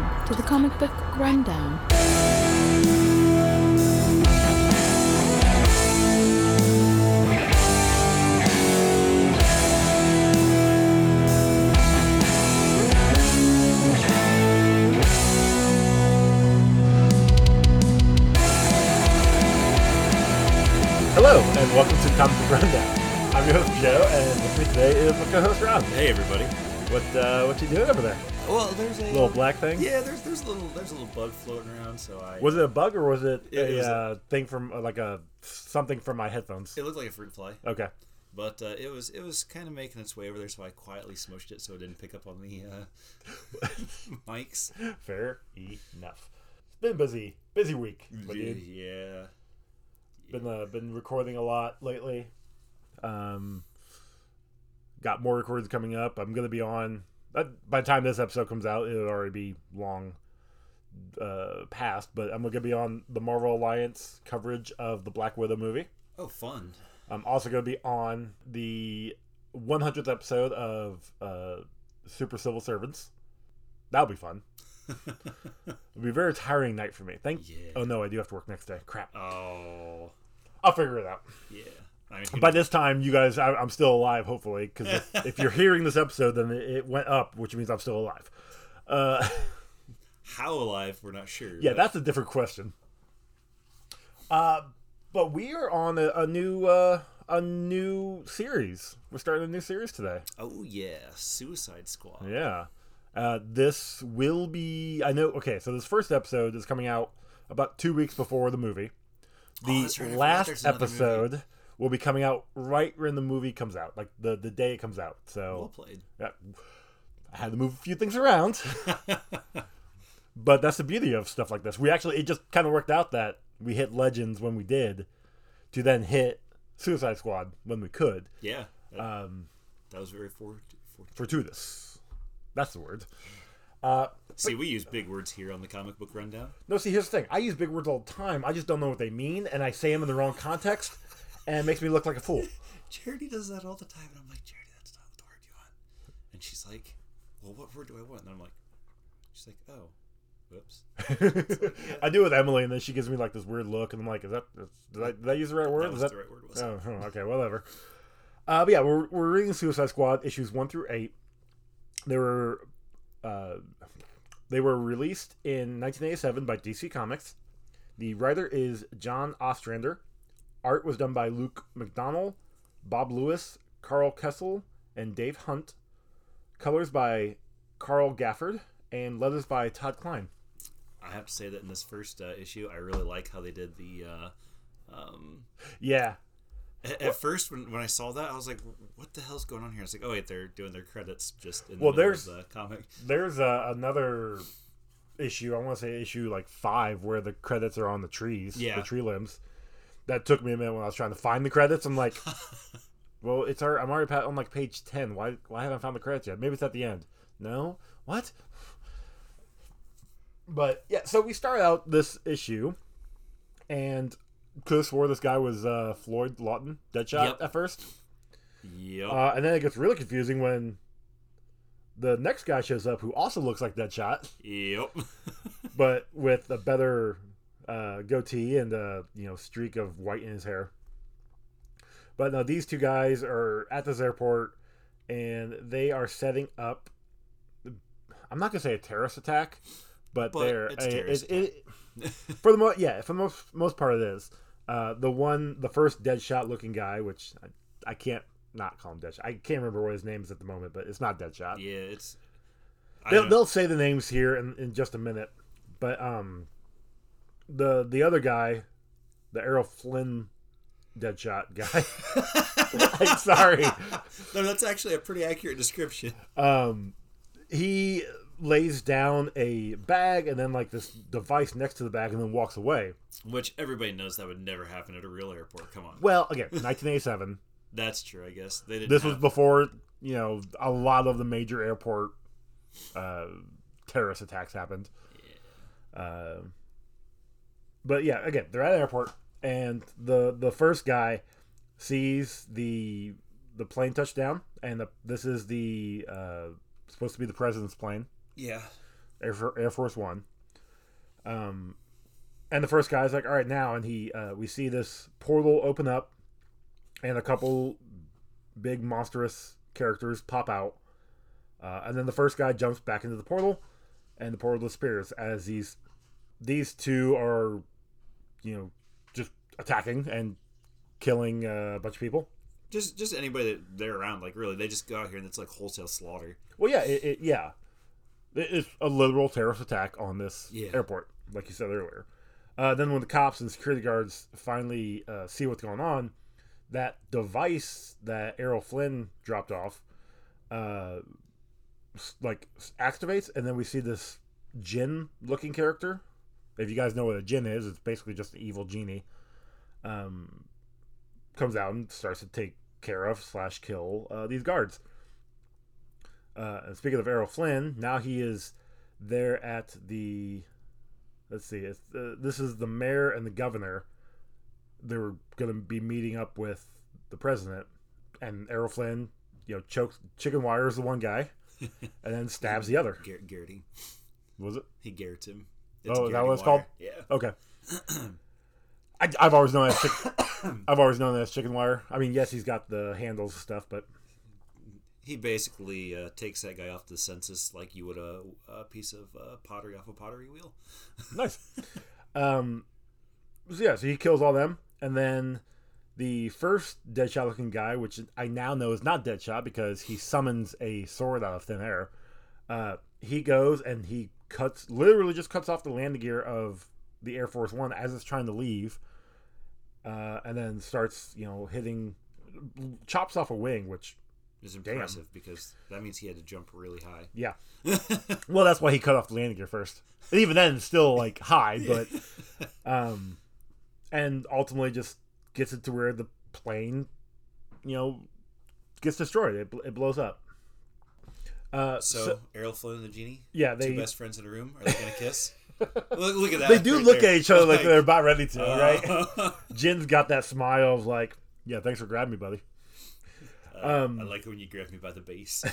Welcome to the Comic Book Rundown. Hello, and welcome to the Comic Book Rundown. I'm your host, Joe, and with me today is my co-host, Rob. Hey, everybody. What you doing over there? Well, there's a Little black thing? Yeah, there's a little bug floating around. So Was it a bug or was it It was a thing from something from my headphones? It looked like a fruit fly, Okay. but it was kind of making its way over there. So I quietly smushed it so it didn't pick up on the mics. Fair enough. It's been a busy week. Yeah. Been recording a lot lately. Got more recordings coming up. I'm gonna be on. By the time this episode comes out, it'll already be long past. But I'm gonna be on the Marvel Alliance coverage of the Black Widow movie. Oh, fun. I'm also gonna be on the 100th episode of Super Civil Servants. That'll be fun. It'll be a very tiring night for me. Yeah. Oh no, I do have to work next day. Crap. Oh. I'll figure it out. Yeah. By this time, you guys, I'm still alive, hopefully, because if you're hearing this episode, then it went up, which means I'm still alive. How alive? We're not sure. Yeah, that's a different question. But we are on a new series. We're starting a new series today. Oh yeah, Suicide Squad. Yeah. This will be, I know, okay, so this first episode is coming out about 2 weeks before the movie. That's right, I forgot Last there's another episode movie. will be coming out right when the movie comes out, like the day it comes out. So Well played. yeah, I had to move a few things around, but that's the beauty of stuff like this. It just kind of worked out that we hit Legends when we did, to then hit Suicide Squad when we could. Yeah. That was very Fortuitous. That's the word. See, we use big words here on the Comic Book Rundown. No, see, here's the thing. I use big words all the time. I just don't know what they mean, and I say them in the wrong context, and it makes me look like a fool. Charity does that all the time, and I'm like, Charity, that's not the word you want. And she's like, well, what word do I want? And I'm like, she's like, oh, whoops. Like, yeah. I do it with Emily, and then she gives me like this weird look, and I'm like, did I use the right word? That was the right word. Wasn't it? Oh, okay, whatever. But yeah, we're reading Suicide Squad issues 1 through 8. They were released in 1987 by DC Comics. The writer is John Ostrander. Art was done by Luke McDonnell, Bob Lewis, Carl Kessel, and Dave Hunt. Colors by Carl Gafford, and letters by Todd Klein. I have to say that in this first issue, I really like how they did the. Yeah. At first, when I saw that, I was like, "What the hell's going on here?" It's like, "Oh wait, they're doing their credits just in the middle of the comic." There's another issue. I want to say issue like 5, where the credits are on the trees, the tree limbs. That took me a minute when I was trying to find the credits. I'm like, well, I'm already on like page 10. Why haven't I found the credits yet? Maybe it's at the end. No, what? But yeah, so we start out this issue, and could have swore this guy was Floyd Lawton, Deadshot, at first. Yep. And then it gets really confusing when the next guy shows up who also looks like Deadshot. Yep. But with a better goatee and a streak of white in his hair. But no, these two guys are at this airport, and they are setting up. I'm not gonna say a terrorist attack, but they're for the most part it is. The first Deadshot looking guy, which I can't not call him Deadshot. I can't remember what his name is at the moment, but it's not Deadshot. Yeah, it's. They'll say the names here in just a minute, but the other guy, the Errol Flynn Deadshot guy. I'm sorry. No, that's actually a pretty accurate description. He lays down a bag and then like this device next to the bag and then walks away. Which everybody knows that would never happen at a real airport. Come on. Well, again, 1987. That's true, I guess. This was before, a lot of the major airport terrorist attacks happened. Yeah. But yeah, again, they're at an airport, and the first guy sees the plane touch down, and this is the supposed to be the president's plane. Yeah. Air Force One. And the first guy's like, all right, now, and we see this portal open up, and a couple big monstrous characters pop out, and then the first guy jumps back into the portal, and the portal disappears as these two are, just attacking and killing a bunch of people. Just anybody that they're around, like really, they just go out here and it's like wholesale slaughter. Well, yeah, it's a literal terrorist attack on this airport, like you said earlier. Then when the cops and security guards finally see what's going on, that device that Errol Flynn dropped off, activates, and then we see this Jinn-looking character. If you guys know what a Jinn is, it's basically just an evil genie. Comes out and starts to take care of / kill these guards. And speaking of Errol Flynn, now he is there at the... Let's see. This is the mayor and the governor. They were going to be meeting up with the president. And Errol Flynn, chokes chicken wires the one guy and then stabs the other. Garroting. Was it? He garrots him. Is that what it's called? Yeah. Okay. I've always known that as chicken wire. I mean, yes, he's got the handles and stuff, but he basically takes that guy off the census like you would a piece of pottery off a pottery wheel. Nice. So he kills all them, and then the first Deadshot looking guy, which I now know is not Deadshot because he summons a sword out of thin air. He goes and he literally just cuts off the landing gear of the Air Force One as it's trying to leave, and then starts chops off a wing, which is impressive because that means he had to jump really high. Yeah. Well, that's why he cut off the landing gear first. And even then, it's still high, but and ultimately just gets it to where the plane, gets destroyed. It blows up. So Errol Flynn and the genie, two best friends in a room. Are they gonna kiss? Look at that. They do look at each other like they're about ready to, right? Jin's got that smile of yeah, thanks for grabbing me, buddy. I like when you grab me by the base.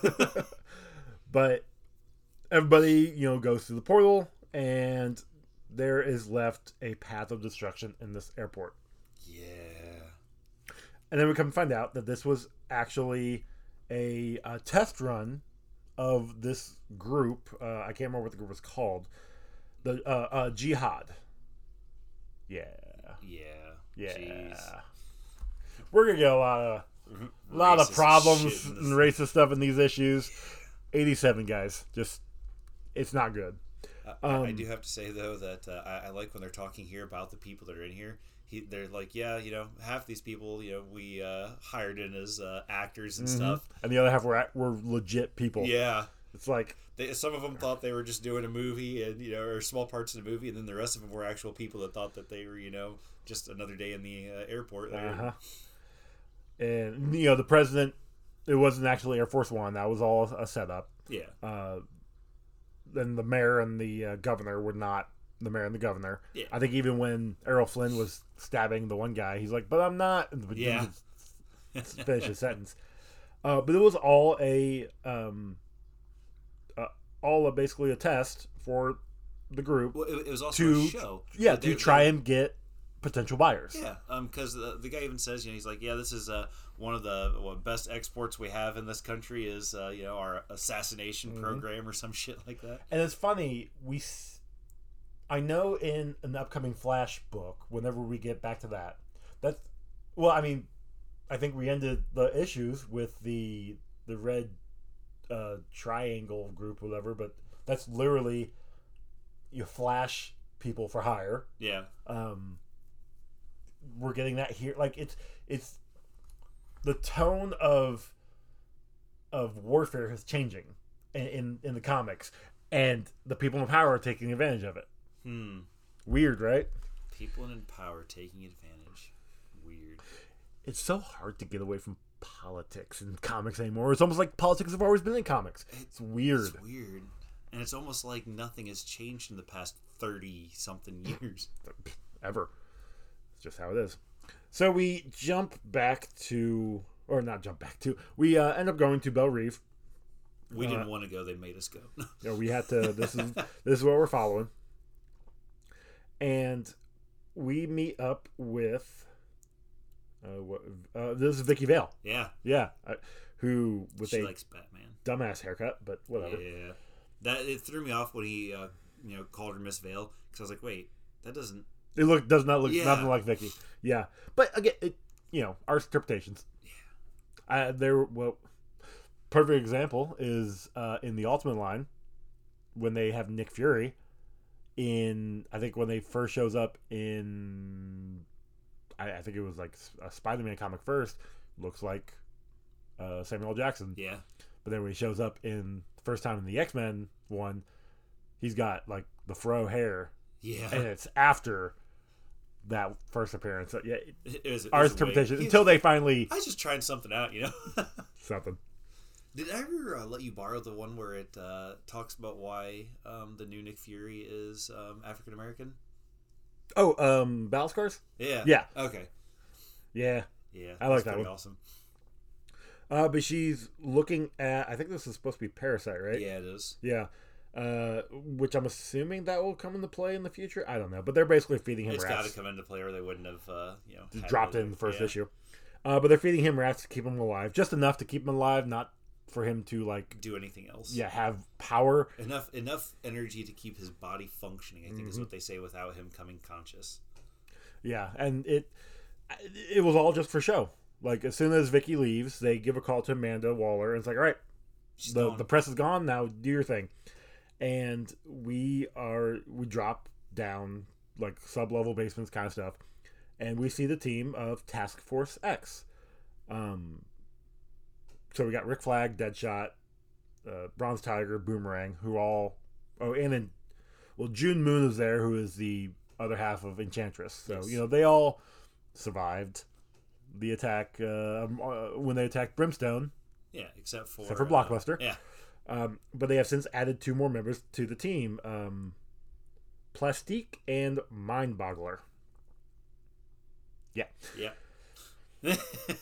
But everybody, goes through the portal, and there is left a path of destruction in this airport. Yeah. And then we come to find out that this was actually a test run of this group. I can't remember what the group was called. The Jihad. Yeah. Jeez. We're gonna get a lot of problems and racist stuff in these issues. 87 guys, just it's not good. I do have to say though that I like when they're talking here about the people that are in here. They're like, half these people, we hired in as actors and stuff, and the other half were legit people. Yeah, it's like some of them thought they were just doing a movie and or small parts of the movie, and then the rest of them were actual people that thought that they were just another day in the airport. And the president, it wasn't actually Air Force One. That was all a setup. Yeah. Then the mayor and the governor were not the mayor and the governor. Yeah. I think even when Errol Flynn was stabbing the one guy, he's like, "But I'm not." Yeah. Finish his sentence. But it was all basically a test for the group. Well, it was also a show. Yeah, to try and get potential buyers. Yeah, because the guy even says, he's like, this is one of the best exports we have in this country is our assassination program or some shit like that. And it's funny, I know in an upcoming Flash book, whenever we get back to that's I think we ended the issues with the red triangle group, whatever, but that's literally Flash people for hire. Yeah. We're getting that here. It's the tone of warfare is changing in the comics, and the people in power are taking advantage of it. Weird, right? People in power taking advantage. Weird. It's so hard to get away from politics in comics anymore. It's almost like politics have always been in comics. It's weird. It's weird. And it's almost like nothing has changed in the past 30-something years. Ever. It's just how it is. So we jump back to... Or not jump back to... We end up going to Belle Reve. We didn't want to go. They made us go. We had to. This is what we're following. And we meet up with. This is Vicky Vale. Yeah. Yeah. Who with she a likes Batman. Dumbass haircut, but whatever. Yeah. It threw me off when he called her Miss Vale, because I was like, wait, that doesn't. It does not look nothing like Vicky. Yeah, but again, our interpretations. Yeah. Perfect example is in the Ultimate line when they have Nick Fury I think when they first shows up in I think it was like a Spider-Man comic first, looks like Samuel L. Jackson. Yeah. But then when he shows up in the first time in the X-Men one, he's got like the fro hair. Yeah. And it's after that first appearance. So, yeah. It was our interpretation until they finally. I was just trying something out, Something. Did I ever let you borrow the one where it talks about why the new Nick Fury is African American? Oh, Battle Scars? Yeah. Yeah. Okay. Yeah. Yeah. I like that one. Awesome. But she's looking at. I think this is supposed to be Parasite, right? Yeah, it is. Yeah. Which I'm assuming that will come into play in the future. I don't know, but they're basically feeding him It's rats. got to come into play, or they wouldn't have, just dropped it in the first issue. But they're feeding him rats to keep him alive, just enough to keep him alive, not for him to do anything else. Yeah, have power. Enough energy to keep his body functioning. I think is what they say without him coming conscious. Yeah, and it was all just for show. Like as soon as Vicky leaves, they give a call to Amanda Waller, and it's like, all right, the press is gone now. Do your thing. And we drop down like sub-level basements kind of stuff, and we see the team of Task Force X. So we got Rick Flag, Deadshot, Bronze Tiger, Boomerang, who all and then June Moon is there, who is the other half of Enchantress. So yes. They all survived the attack when they attacked Brimstone. Yeah, except for Blockbuster. Yeah. But they have since added 2 more members to the team, Plastique and Mindboggler. Yeah. Yeah.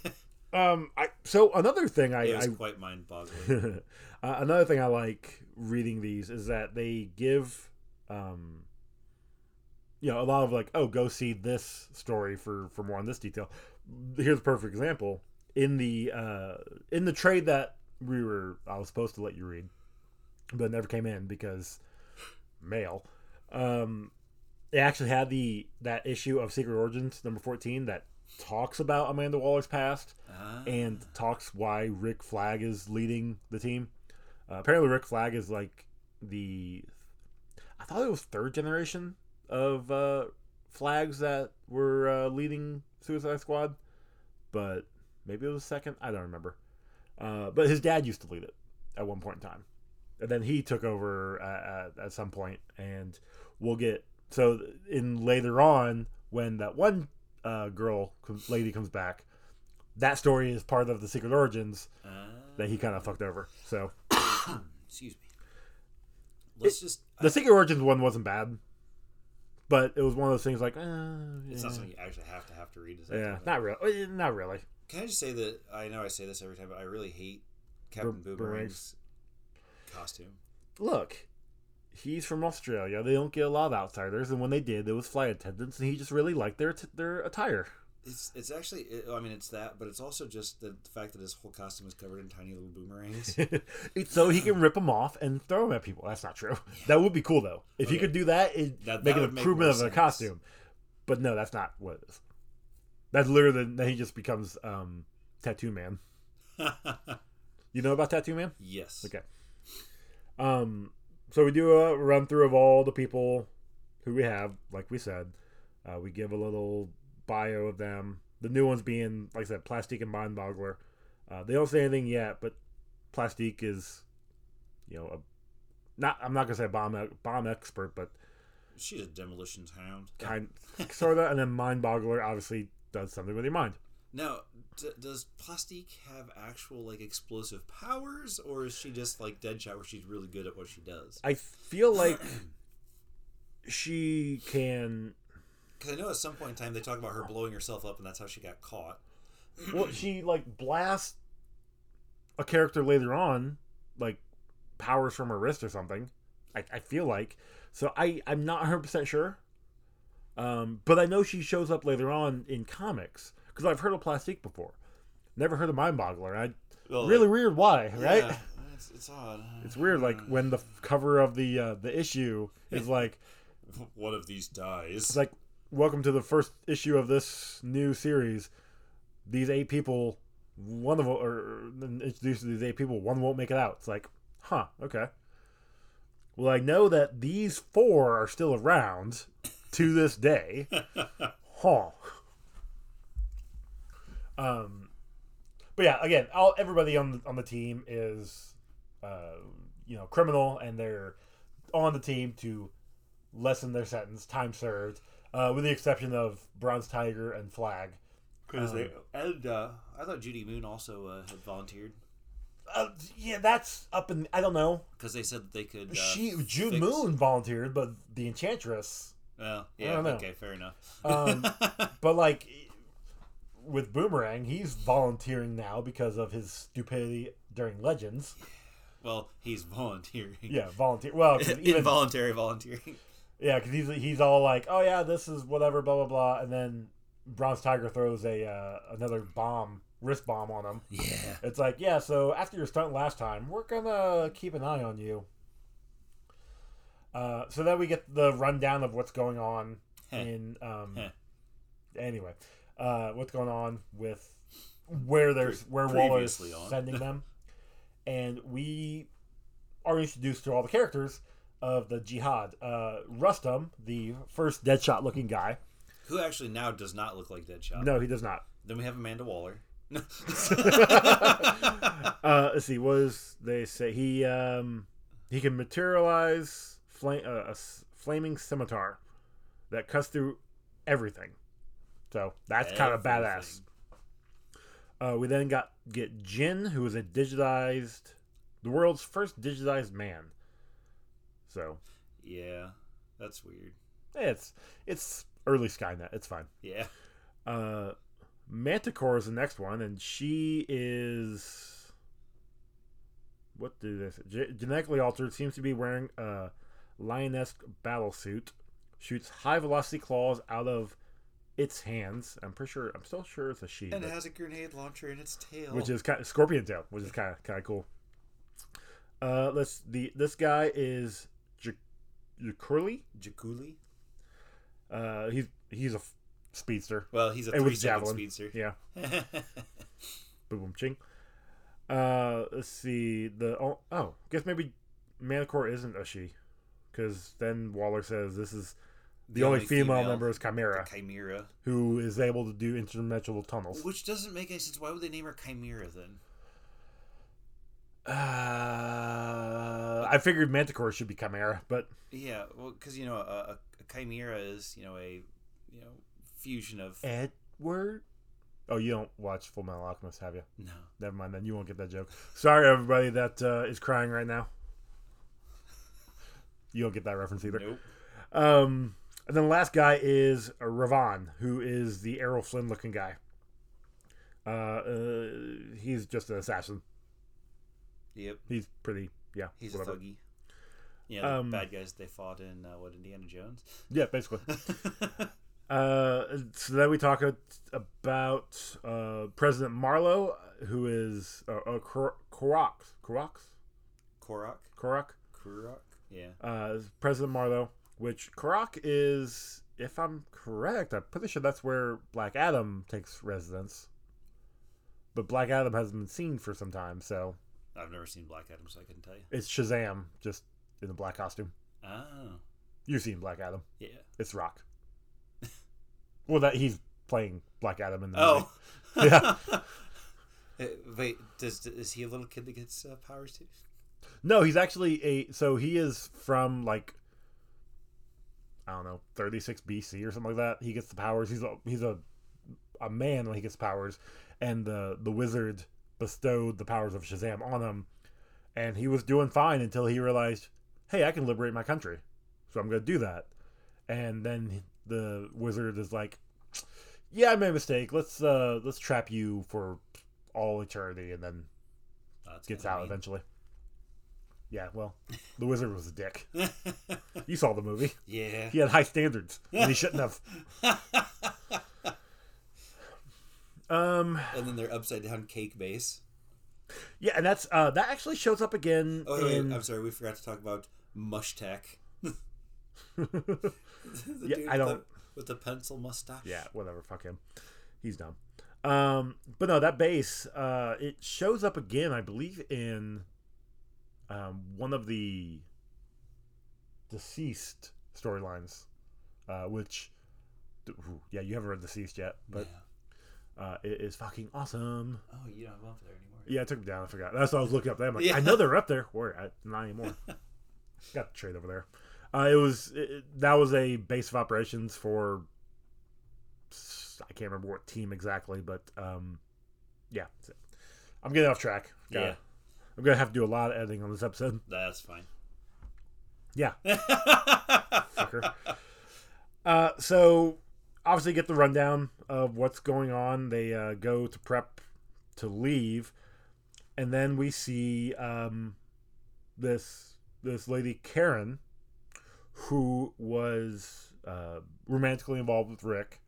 So another thing it was quite mind-boggling. Another thing I like reading these is that they give, a lot of like, oh, go see this story for more on this detail. Here's a perfect example in the trade that I was supposed to let you read, but it never came in because mail. It actually had that issue of Secret Origins number 14 that talks about Amanda Waller's past and talks why Rick Flag is leading the team. Apparently Rick Flag is like I thought it was 3rd generation of Flags that were leading Suicide Squad, but maybe it was 2nd. I don't remember. But his dad used to lead it at one point in time. And then he took over at some point, and we'll get... So in later on, when that one lady comes back, that story is part of the Secret Origins that he kind of fucked over. So... Excuse me. The Secret Origins one wasn't bad, but it was one of those things like... It's not something you actually have to read. Not really. Can I just say that I know I say this every time, but I really hate Captain Boomerang's costume. Look, he's from Australia. They don't get a lot of outsiders, and when they did, it was flight attendants, and he just really liked their attire. It's actually, it's that, but it's also just the fact that his whole costume is covered in tiny little boomerangs. It's so he can rip them off and throw them at people. That's not true. Yeah. That would be cool, though. If he could do that, it'd make an improvement of the costume. But no, that's not what it is. That's literally then he just becomes Tattoo Man. You know about Tattoo Man? Yes. Okay. So we do a run through of all the people who we have, like we said. We give a little bio of them. The new ones being, like I said, Plastique and Mindboggler. They don't say anything yet, but Plastique is, I'm not gonna say a bomb expert, but she's a demolitions hound. Sort of. And then Mindboggler obviously does something with your mind. Now, does Plastique have actual explosive powers, or is she just like Deadshot, where she's really good at what she does? I feel like she can. Because I know at some point in time they talk about her blowing herself up, and that's how she got caught. Well, she blasts a character later on, powers from her wrist or something. I feel like. So I'm not 100% sure. But I know she shows up later on in comics. Because I've heard of Plastique before. Never heard of Mind Boggler. Really weird why, right? Yeah, it's odd. It's weird, like, when the cover of the issue is like... One of these dies. It's like, welcome to the first issue of this new series. These 8 people, one of them, or introduced to these 8 people, one won't make it out. It's like, huh, okay. Well, I know that these 4 are still around to this day. Huh. But yeah, again, everybody on the team is, criminal, and they're on the team to lessen their sentence, time served, with the exception of Bronze Tiger and Flag. Because I thought Judy Moon also had volunteered. Yeah, that's up in, I don't know. Because they said that they could. Jude Moon volunteered, but the Enchantress. Well, yeah, I don't know. okay, fair enough. But like with Boomerang, he's volunteering now because of his stupidity during Legends. Well, he's volunteering. Yeah, volunteer. Well, involuntary volunteering. Yeah, because he's all like, "Oh yeah, this is whatever, blah blah blah," and then Bronze Tiger throws another wrist bomb on him. Yeah, it's like, yeah. So after your stunt last time, we're gonna keep an eye on you. So then we get the rundown of what's going on in. Anyway, what's going on with where Waller's sending them, and we are introduced to all the characters of the Jihad. Rustam, the first Deadshot looking guy, who actually now does not look like Deadshot. No, he does not. Then we have Amanda Waller. Let's see. What does they say? He can materialize a flaming scimitar that cuts through everything. So that's kind of badass. We then get Jin, who is the world's first digitized man. So yeah, that's weird. It's early Skynet. It's fine. Yeah. Manticore is the next one, and she is, what do they say? Genetically altered. Seems to be wearing a lionesque battle suit. Shoots high velocity claws out of its hands. I'm still sure it's a she. And it has a grenade launcher in its tail, which is kind of scorpion tail, which is kind of cool. This guy is Jakuli. He's a speedster. Well, he's a 3-second speedster. Yeah. Boom, ching. Let's see. Guess maybe Manticore isn't a she, because then Waller says this is the only female member is Chimera. Chimera, who is able to do interdimensional tunnels. Which doesn't make any sense. Why would they name her Chimera then? I figured Manticore should be Chimera, but yeah, well, because a Chimera is a fusion of Edward. Oh, you don't watch Full Metal Alchemist, have you? No. Never mind then. You won't get that joke. Sorry, everybody that is crying right now. You don't get that reference either. Nope. And then the last guy is Ravan, who is the Errol Flynn looking guy. He's just an assassin. Yep. He's pretty, yeah. He's whatever. a thuggy. Yeah, the bad guys they fought in Indiana Jones. Yeah, basically. So then we talk about President Marlowe, who is Korok. Yeah. President Marlowe, which Korok is, if I'm correct, I'm pretty sure that's where Black Adam takes residence. But Black Adam hasn't been seen for some time, so. I've never seen Black Adam, so I couldn't tell you. It's Shazam, just in a black costume. Oh. You've seen Black Adam. Yeah. It's Rock. Well, that he's playing Black Adam in the movie. Yeah. Wait, is he a little kid that gets powers too? No, he's actually so he is from like, I don't know, 36 BC or something like that. He gets the powers. He's a man when he gets powers, and the wizard bestowed the powers of Shazam on him, and he was doing fine until he realized, hey, I can liberate my country, so I'm going to do that. And then the wizard is like, yeah, I made a mistake. Let's trap you for all eternity, and then gets out eventually. Yeah, well, the wizard was a dick. You saw the movie. Yeah. He had high standards, and he shouldn't have. And then their upside down cake base. Yeah, and that's that actually shows up again. Oh, wait, I'm sorry, we forgot to talk about Mush Tech. Yeah, I don't. With the pencil mustache. Yeah, whatever. Fuck him. He's dumb. But no, that base, it shows up again, I believe, in one of the Deceased storylines, which, yeah, you haven't read Deceased yet, but it is fucking awesome. Oh, you don't go up there anymore. Yeah, I took them down. I forgot. That's what I was looking up there. I'm like, I know they're up there. Where? Not anymore. Got the trade over there. That was a base of operations for, I can't remember what team exactly, but yeah. I'm getting off track. I'm gonna have to do a lot of editing on this episode. That's fine. Yeah. Fucker. So obviously get the rundown of what's going on. They go to prep to leave, and then we see this lady Karen, who was romantically involved with Rick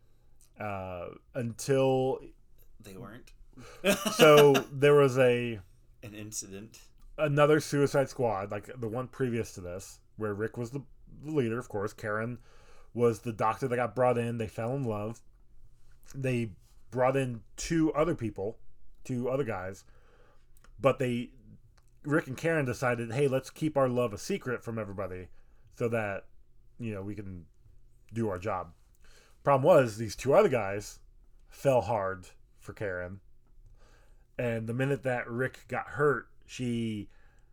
until they weren't. So there was an incident, another Suicide Squad, like the one previous to this, where Rick was the leader, of course. Karen was the doctor that got brought in. They fell in love. They brought in two other guys, but Rick and Karen decided, hey, let's keep our love a secret from everybody so that, we can do our job. Problem was, these two other guys fell hard for Karen. And the minute that Rick got hurt, she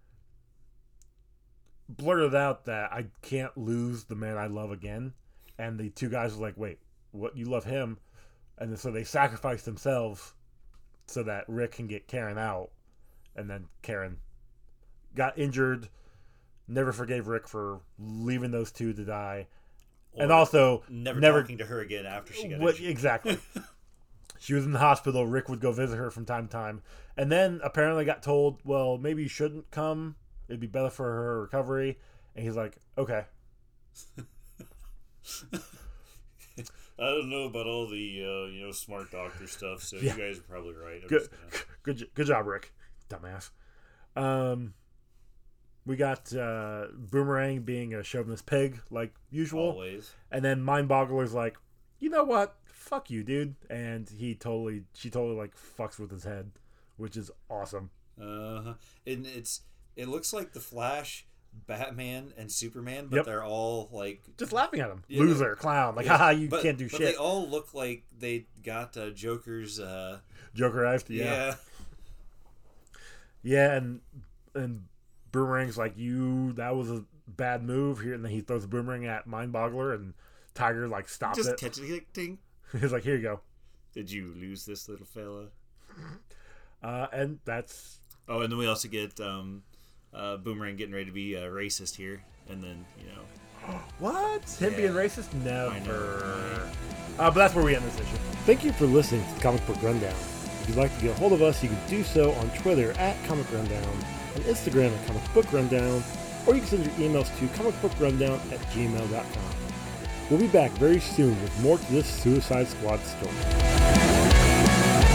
blurted out that I can't lose the man I love again. And the two guys were like, wait, what? You love him? And so they sacrificed themselves so that Rick can get Karen out. And then Karen got injured, never forgave Rick for leaving those two to die. Or and also never talking to her again after she got injured. Exactly. She was in the hospital. Rick would go visit her from time to time. And then apparently got told, well, maybe you shouldn't come. It'd be better for her recovery. And he's like, okay. I don't know about all the smart doctor stuff, so you guys are probably right. Good job, Rick. Dumbass. We got Boomerang being a chauvinist pig, like usual. Always. And then Mindboggler's like, you know what? Fuck you, dude. And she totally like fucks with his head, which is awesome. And it looks like the Flash, Batman, and Superman, but they're all like just laughing at him. Loser, clown, like haha, you can't do shit. But they all look like they got Joker's Jokerized, yeah, and Boomerang's like, that was a bad move here, and then he throws a boomerang at Mindboggler, and Tiger like stops it. Just catch it, like, ding. He's like, here you go. Did you lose this little fella? And that's. Oh, and then we also get Boomerang getting ready to be racist here, and then What? Him being racist? Never. But that's where we end this issue. Thank you for listening to the Comic Book Rundown. If you'd like to get a hold of us, you can do so on Twitter at Comic Rundown, on Instagram at Comic Book Rundown, or you can send your emails to comicbookrundown@gmail.com. We'll be back very soon with more to this Suicide Squad story.